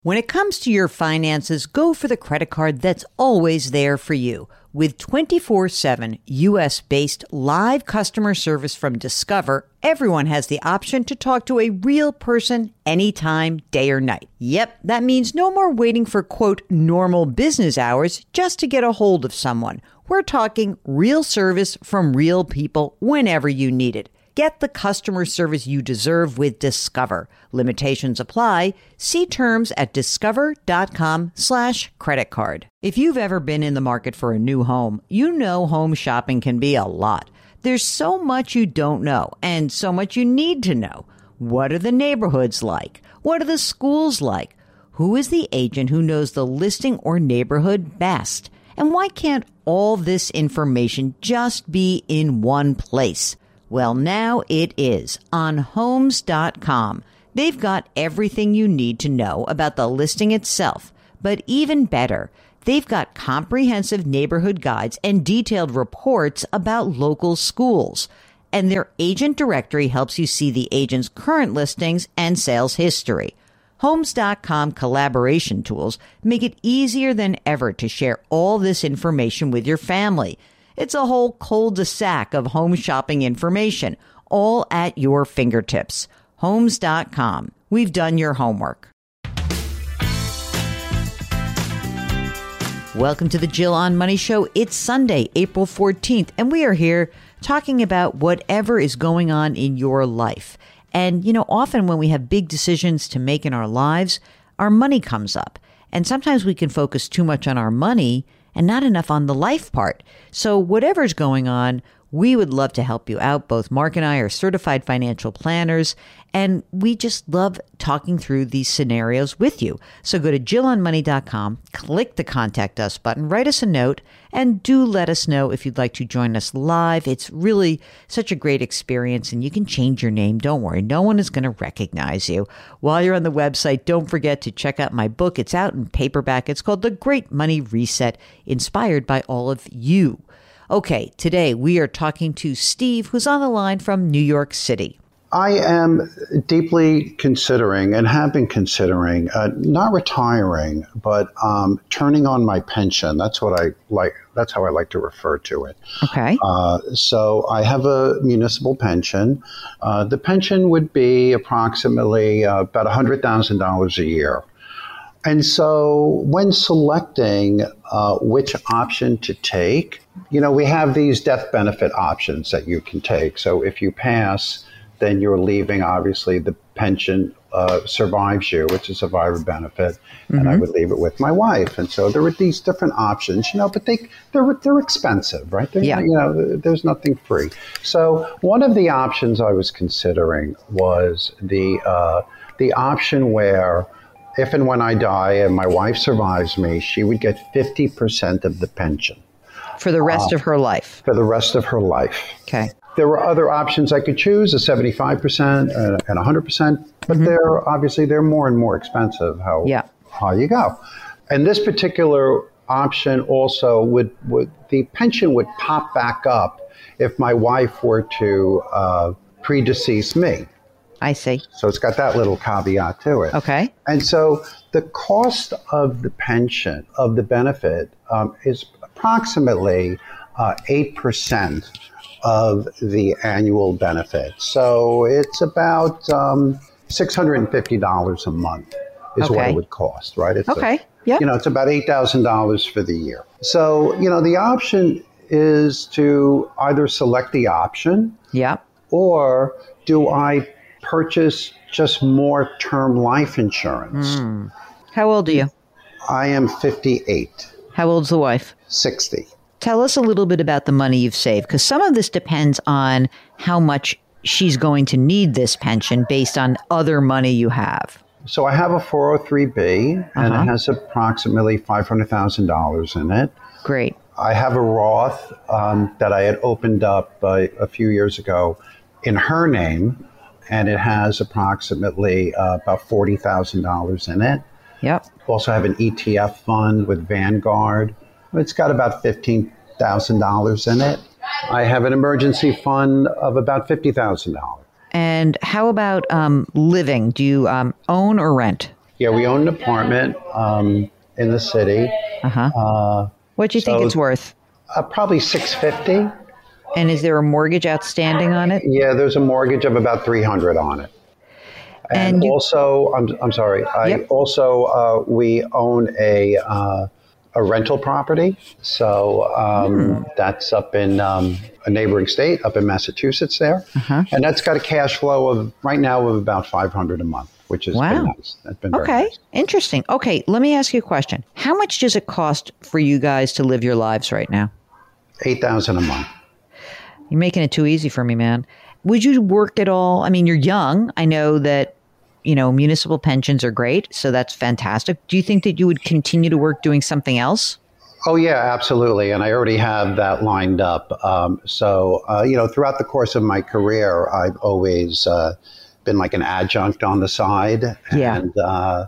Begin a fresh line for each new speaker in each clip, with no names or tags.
When it comes to your finances, go for the credit card that's always there for you. With 24/7 U.S.-based live customer service from Discover, everyone has the option to talk to a real person anytime, day or night. Yep, that means no more waiting for, quote, normal business hours just to get a hold of someone. We're talking real service from real people whenever you need it. Get the customer service you deserve with Discover. Limitations apply. See terms at discover.com/credit card. If you've ever been in the market for a new home, you know home shopping can be a lot. There's so much you don't know and so much you need to know. What are the neighborhoods like? What are the schools like? Who is the agent who knows the listing or neighborhood best? And why can't all this information just be in one place? Well, now it is on Homes.com. They've got everything you need to know about the listing itself. But even better, they've got comprehensive neighborhood guides and detailed reports about local schools. And their agent directory helps you see the agent's current listings and sales history. Homes.com collaboration tools make it easier than ever to share all this information with your family. It's a whole cul-de-sac of home shopping information, all at your fingertips. Homes.com. We've done your homework. Welcome to the Jill on Money Show. It's Sunday, April 14th, and we are here talking about whatever is going on in your life. And, often when we have big decisions to make in our lives, our money comes up. And sometimes we can focus too much on our money and not enough on the life part. So whatever's going on, we would love to help you out. Both Mark and I are certified financial planners, and we just love talking through these scenarios with you. So go to JillOnMoney.com, click the Contact Us button, write us a note, and do let us know if you'd like to join us live. It's really such a great experience, and you can change your name. Don't worry. No one is going to recognize you. While you're on the website, don't forget to check out my book. It's out in paperback. It's called The Great Money Reset, inspired by all of you. Okay, today we are talking to Steve, who's on the line from New York City.
I am deeply considering and have been considering not retiring, but turning on my pension. That's what I like. That's how I like to refer to it.
Okay.
So I have a municipal pension. The pension would be approximately about $100,000 a year. And so when selecting which option to take, we have these death benefit options that you can take. So if you pass, then you're leaving, obviously, the pension survives you. It's a survivor benefit, and I would leave it with my wife. And so there were these different options, but they're expensive, right? There's nothing free. So one of the options I was considering was the option where if and when I die and my wife survives me, she would get 50% of the pension.
For the rest of her life?
For the rest of her life.
Okay.
There were other options I could choose, a 75% and 100%, but they're more and more expensive how you go. And this particular option also the pension would pop back up if my wife were to predecease me.
I see.
So it's got that little caveat to it.
Okay.
And so the cost of the pension, of the benefit, is approximately 8% of the annual benefit. So it's about $650 a month is what it would cost, right? It's it's about $8,000 for the year. So, the option is to either select the option or do I purchase just more term life insurance.
How old are you?
I am 58.
How old's the wife?
60.
Tell us a little bit about the money you've saved, because some of this depends on how much she's going to need this pension based on other money you have.
So I have a 403B, and it has approximately $500,000 in it.
Great.
I have a Roth that I had opened up a few years ago in her name, and it has approximately about $40,000 in it.
Yep.
Also have an ETF fund with Vanguard. It's got about $15,000 in it. I have an emergency fund of about $50,000.
And how about living? Do you own or rent?
Yeah, we own an apartment in the city.
What do you think
So
it's worth?
probably 650.
And is there a mortgage outstanding on it?
Yeah, there's a mortgage of about 300 on it. And
And you,
also, I'm sorry.
yep.
We own a rental property. So that's up in a neighboring state, up in Massachusetts there. And that's got a cash flow of right now of about 500 a month, which has been nice. That's been very nice.
Interesting. Okay, let me ask you a question. How much does it cost for you guys to live your lives right now?
8,000 a month.
You're making it too easy for me, man. Would you work at all? I mean, you're young. I know that, municipal pensions are great, so that's fantastic. Do you think that you would continue to work doing something else?
Oh, yeah, absolutely. And I already have that lined up. Throughout the course of my career, I've always been like an adjunct on the side.
Yeah.
And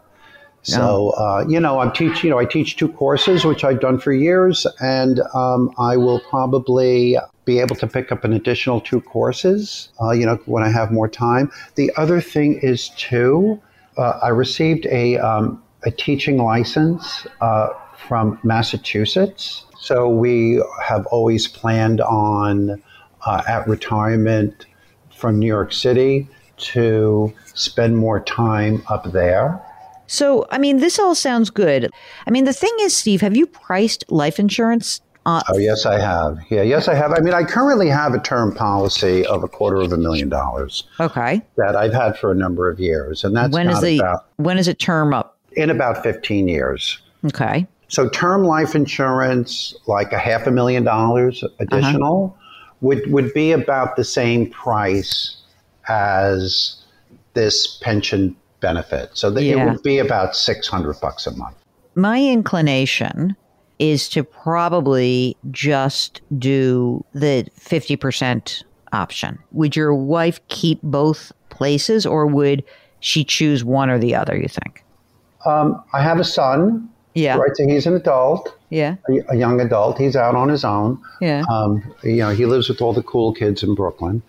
I teach 2 courses, which I've done for years. And I will probably be able to pick up an additional 2 courses, when I have more time. The other thing is, too, I received a teaching license from Massachusetts. So we have always planned on, at retirement from New York City, to spend more time up there.
So, I mean, this all sounds good. I mean, the thing is, Steve, have you priced life insurance?
Oh, yes, I have. Yeah, yes, I have. I mean, I currently have a term policy of $250,000.
Okay.
That I've had for a number of years. And that's
when is it term up?
In about 15 years.
Okay.
So term life insurance, like $500,000 additional, would be about the same price as this pension benefit. So it would be about $600 a month.
My inclination is to probably just do the 50% option. Would your wife keep both places, or would she choose one or the other, you think?
I have a son.
Yeah.
Right. So he's an adult.
Yeah.
A young adult. He's out on his own.
Yeah.
He lives with all the cool kids in Brooklyn.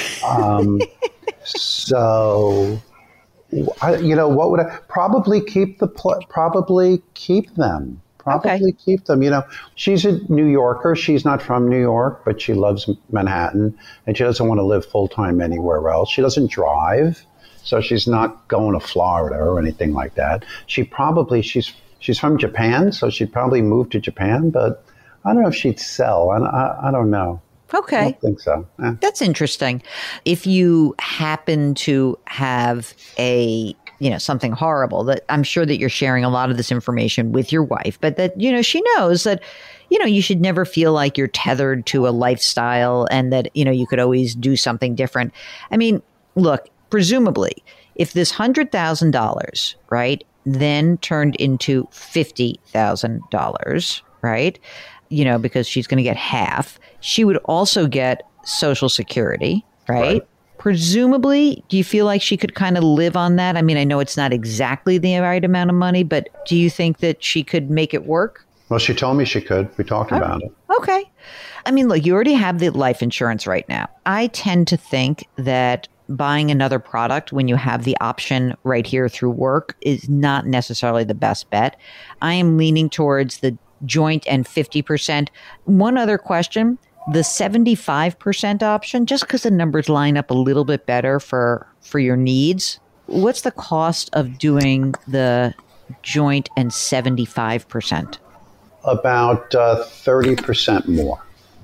What would I probably keep probably keep them. Probably keep them. She's a New Yorker. She's not from New York, but she loves Manhattan, and she doesn't want to live full time anywhere else. She doesn't drive, so she's not going to Florida or anything like that. She's from Japan, so she'd probably move to Japan, but I don't know if she'd sell. I don't know.
Okay.
I don't think so.
That's interesting. If you happen to have something horrible, that I'm sure that you're sharing a lot of this information with your wife, but that, she knows that, you should never feel like you're tethered to a lifestyle, and that, you could always do something different. I mean, look, presumably, if this $100,000, right, then turned into $50,000, right, because she's going to get half, she would also get Social Security, right? Presumably, do you feel like she could kind of live on that? I mean, I know it's not exactly the right amount of money, but do you think that she could make it work?
Well, she told me she could. We talked about it.
Okay. I mean, look, you already have the life insurance right now. I tend to think that buying another product when you have the option right here through work is not necessarily the best bet. I am leaning towards the joint and 50%. One other question. The 75% option, just because the numbers line up a little bit better for your needs, what's the cost of doing the joint and 75%?
About 30% more.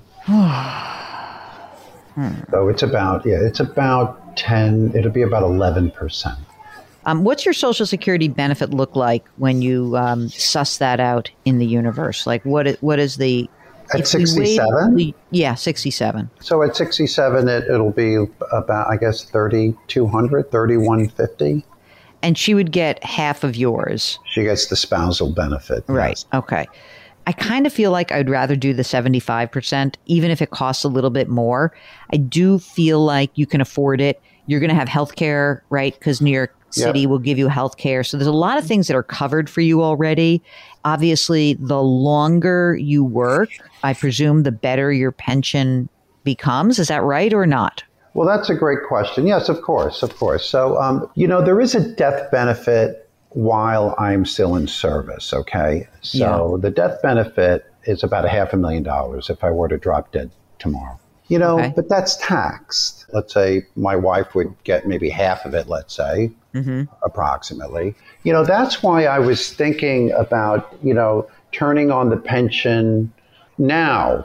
So it's about 10, it'll be about 11%.
What's your Social Security benefit look like when you suss that out in the universe? Like what is the...
At 67?
Yeah, 67.
So at 67, it'll be about, I guess, 3,200, 3,150.
And she would get half of yours.
She gets the spousal benefit.
Right.
Yes.
Okay. I kind of feel like I'd rather do the 75%, even if it costs a little bit more. I do feel like you can afford it. You're going to have health care, right? Because New York City will give you health care. So there's a lot of things that are covered for you already. Obviously, the longer you work, I presume the better your pension becomes. Is that right or not?
Well, that's a great question. Yes, of course. So, there is a death benefit while I'm still in service, okay? So the death benefit is about $500,000 if I were to drop dead tomorrow. But that's taxed. Let's say my wife would get maybe half of it, let's say, approximately. That's why I was thinking about, turning on the pension now,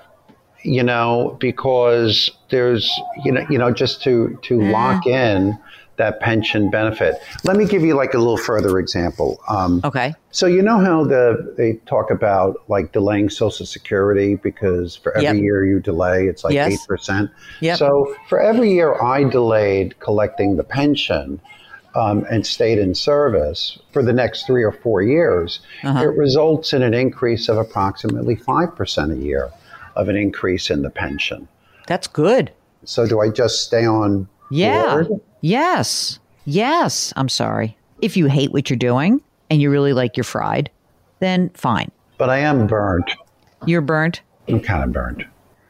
because there's, just to lock in that pension benefit. Let me give you like a little further example.
Okay.
So how they talk about like delaying Social Security because for every year you delay, it's like 8%.
Yep.
So for every year I delayed collecting the pension and stayed in service for the next 3 or 4 years, it results in an increase of approximately 5% a year of an increase in the pension.
That's good.
So do I just stay on board?
Yes. I'm sorry. If you hate what you're doing and you really like your fried, then fine.
But I am burnt.
You're burnt?
I'm kind of burnt.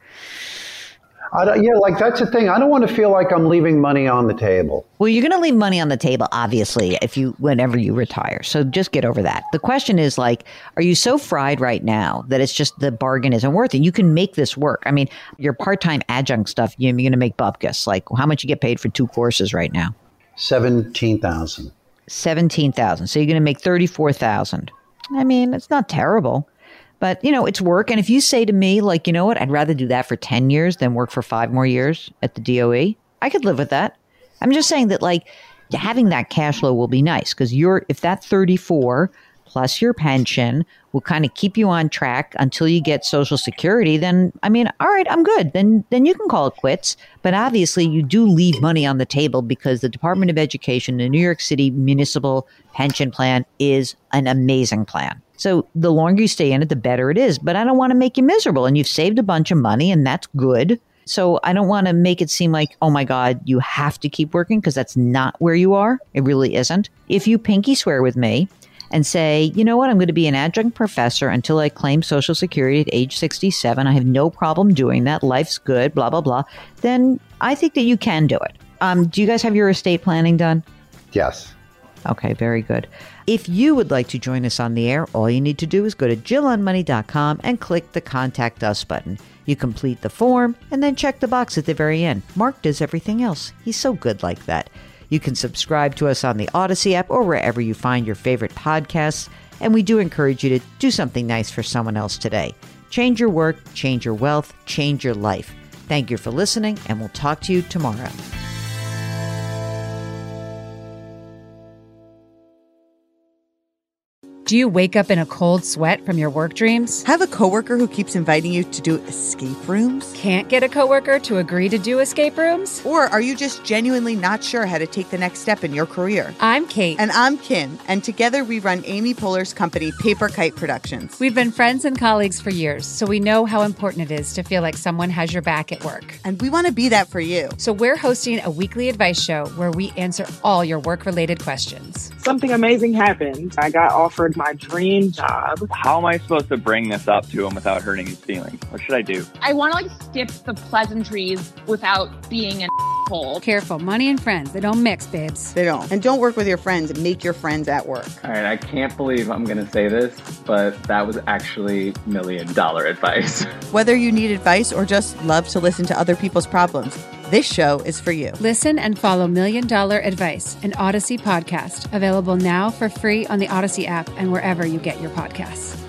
That's the thing. I don't want to feel like I'm leaving money on the table.
Well, you're going to leave money on the table, obviously, whenever you retire. So just get over that. The question is are you so fried right now that it's just the bargain isn't worth it? You can make this work. I mean, your part-time adjunct stuff, you're going to make bupkis. How much you get paid for 2 courses right now?
$17,000.
$17,000. So you're going to make $34,000. I mean, it's not terrible. But, it's work. And if you say to me, you know what, I'd rather do that for 10 years than work for 5 more years at the DOE, I could live with that. I'm just saying that, having that cash flow will be nice because if that 34 plus your pension will kind of keep you on track until you get Social Security, then, all right, I'm good. Then you can call it quits. But obviously, you do leave money on the table because the Department of Education, the New York City Municipal Pension Plan is an amazing plan. So the longer you stay in it, the better it is. But I don't want to make you miserable. And you've saved a bunch of money, and that's good. So I don't want to make it seem like, oh my God, you have to keep working, because that's not where you are. It really isn't. If you pinky swear with me and say, you know what, I'm going to be an adjunct professor until I claim Social Security at age 67. I have no problem doing that. Life's good, blah, blah, blah. Then I think that you can do it. Do you guys have your estate planning done?
Yes.
Okay, very good. If you would like to join us on the air, all you need to do is go to JillOnMoney.com and click the Contact Us button. You complete the form and then check the box at the very end. Mark does everything else. He's so good like that. You can subscribe to us on the Odyssey app or wherever you find your favorite podcasts. And we do encourage you to do something nice for someone else today. Change your work, change your wealth, change your life. Thank you for listening, and we'll talk to you tomorrow.
Do you wake up in a cold sweat from your work dreams?
Have a coworker who keeps inviting you to do escape rooms?
Can't get a coworker to agree to do escape rooms?
Or are you just genuinely not sure how to take the next step in your career?
I'm Kate.
And I'm Kim. And together we run Amy Poehler's company, Paper Kite Productions.
We've been friends and colleagues for years, so we know how important it is to feel like someone has your back at work.
And we want to be that for you.
So we're hosting a weekly advice show where we answer all your work-related questions.
Something amazing happened. I got offered my dream job.
How am I supposed to bring this up to him without hurting his feelings? What should I do?
I want to skip the pleasantries without being an asshole.
Careful, money and friends, they don't mix, babes.
They don't. And don't work with your friends. Make your friends at work.
All right, I can't believe I'm going to say this, but that was actually $1 million advice.
Whether you need advice or just love to listen to other people's problems, this show is for you.
Listen and follow $1 Million Advice, an Odyssey podcast, available now for free on the Odyssey app and wherever you get your podcasts.